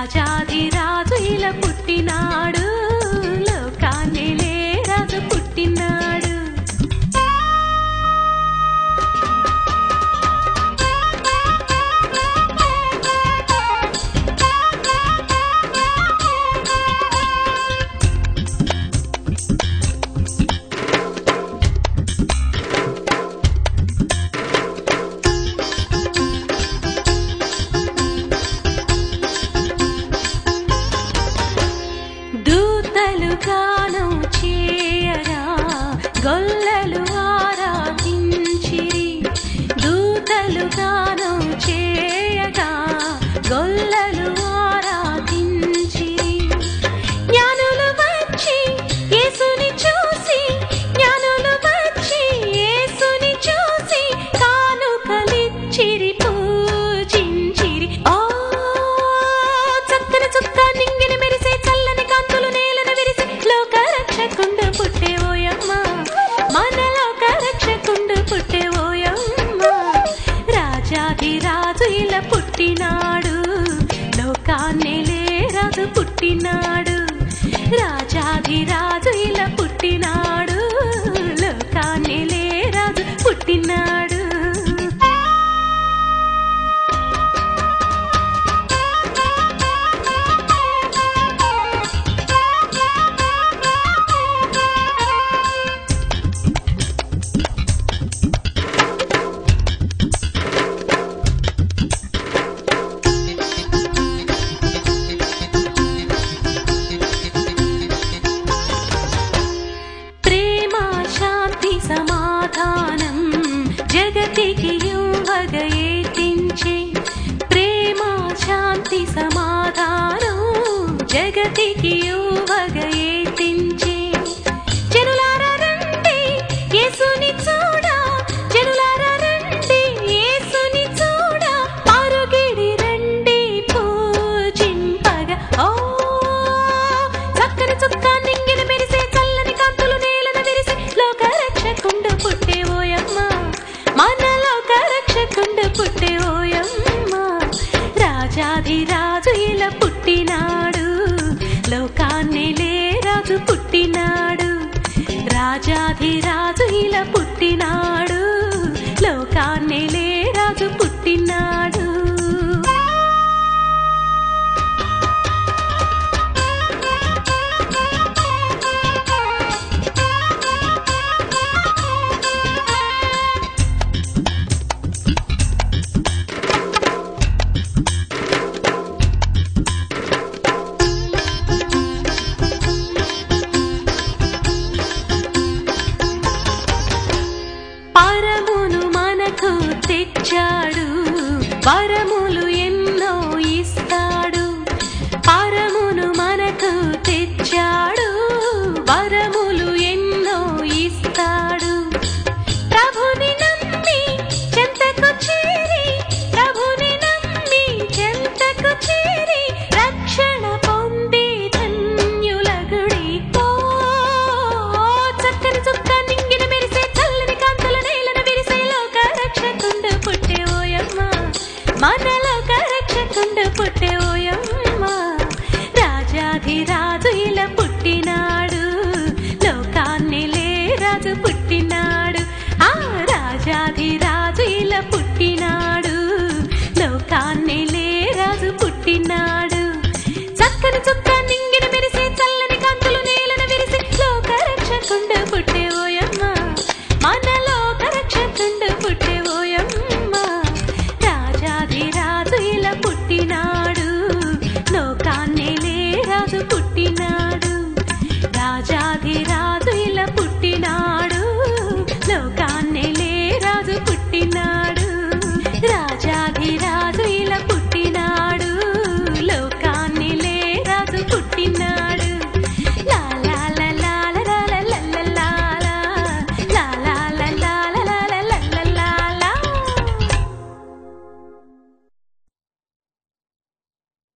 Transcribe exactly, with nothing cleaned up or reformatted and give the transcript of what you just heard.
రాజాధిరాజు ఇలా పుట్టినాడు, లోకాన్నేలే రాజు పుట్టినాడు. గానం చేయగా గొల్లలు ఆరాధించిరి, దూతలు గానం చేయగా గొల్లలు ఆరాధించిరి. జ్ఞానులు వచ్చి యేసుని చూసి, జ్ఞానులు వచ్చి యేసుని చూసి కానుకలిచ్చిరి, పూజించిరి. ఓ చక్కని చుక్క నింగిన మెరిసే చల్లని కాంతులు నేలను విరిసి లోకరక్షకుండు పుట్టే ఓయమ్మ, మన లోకరక్షకుండు పుట్టే ఓయమ్మ. రాజాధిరాజు ఇలా పుట్టినాడు, లోకాన్నేలే రాజు పుట్టినాడు. రాజాధిరాజు ఇలా పుట్టినాడు, లోకాన్నేలే రాజు పుట్టినాడు. సమాధానం జగతికి యువగా ఏతించే, ప్రేమ శాంతి సమాధానం జగతికి యువగా ఏతించే. జనులారా రండి యేసుని చూడా, జనులారా రండి యేసుని చూడా, పరుగిడి రండి పూజింపగా. ఓ చక్కని చుక్క నింగిన మెరిసే చల్లని కాంతులు నేలను విరిసి లోకరక్షకుండు పుట్టే ఓయమ్మ, మన లోకరక్షకుండు పుట్టే ఓయమ్మ. రాజాధిరాజు ఇలా పుట్టినాడు, లోకాన్నేలే రాజు పుట్టినాడు. రాజాధిరాజు ఇలా పుట్టినాడు.